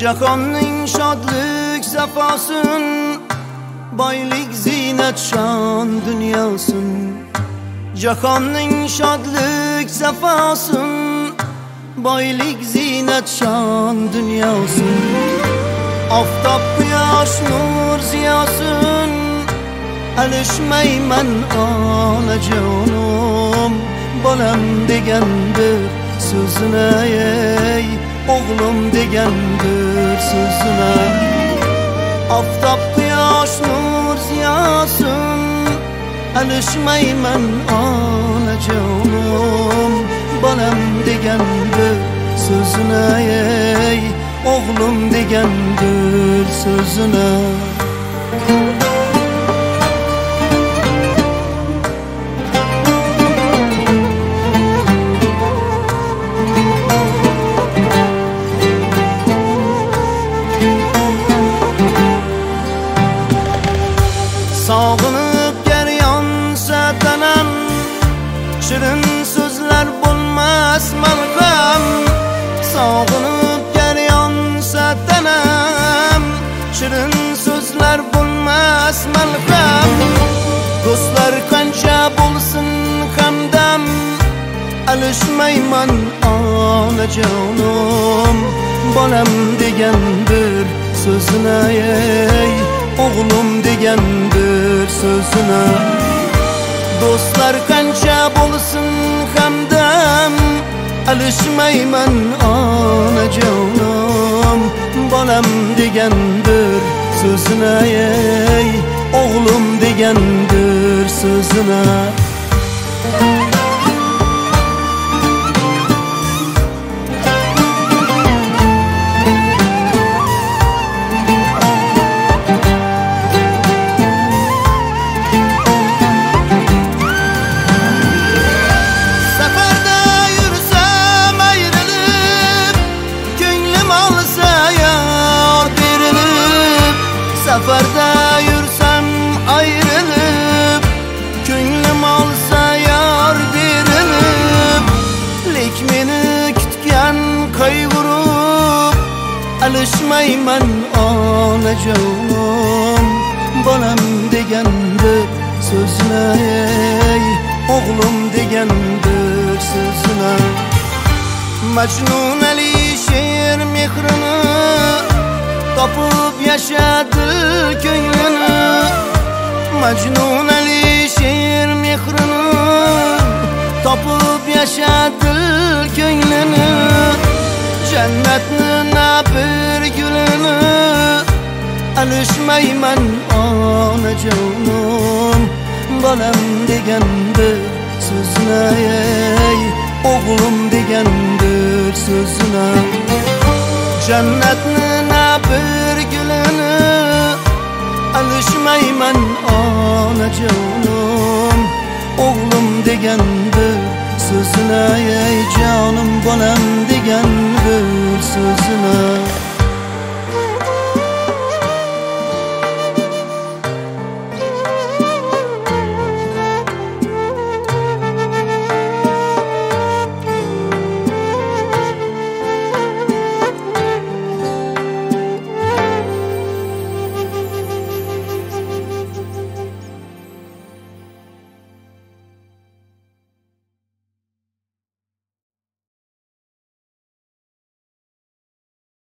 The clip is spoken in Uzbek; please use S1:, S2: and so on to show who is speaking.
S1: Jahonning shodlik safosin, boylik zinat shon dunyosin. Jahonning shodlik safosin, boylik zinat shon dunyosin. Oftob quyosh nur ziyosin, alishmayman onajonim. Bolam degan bir so'zini, ey o'g'lim degan bir so'zini. Oftob quyosh nur ziyosin, alishmayman onajonim. Bolam degan bir so'zini, ey o'g'lim degan bir so'zini. Sog'inib garyonsa tanam, shirin so'zlar bo'lmas malham. Sog'inib garyonsa tanam, shirin so'zlar bo'lmas malham. Do'stlar qancha bo'lsin hamdam, alishmayman onajonim. Bolam degan bir so'zini, ey o'g'lim degan bir so'zini. Do'stlar qancha bo'lsin hamdam, alishmayman onajonim. Bolam degan bir so'zini, ey o'g'lim degan bir so'zini. Safarda yursam ayrılıp, ko'nglim olsa yor berilib. Lek meni kutgan qayg'urib, alishmayman onajonim. Bolam degan bir so'zini, ey o'g'lim degan bir so'zini. Majnun Alisher mehrini topib yashadi ko'nglini. Majnun Alisher mehrini topib yashadi ko'nglini. Jannatni na bir gulini, alishmayman onajonim. Bolam degan bir so'zini, ey o'g'lim degan bir so'zini. Jannatni na bir gulini, alishmayman onajonim. O'g'lim degan bir so'zini, ey jonim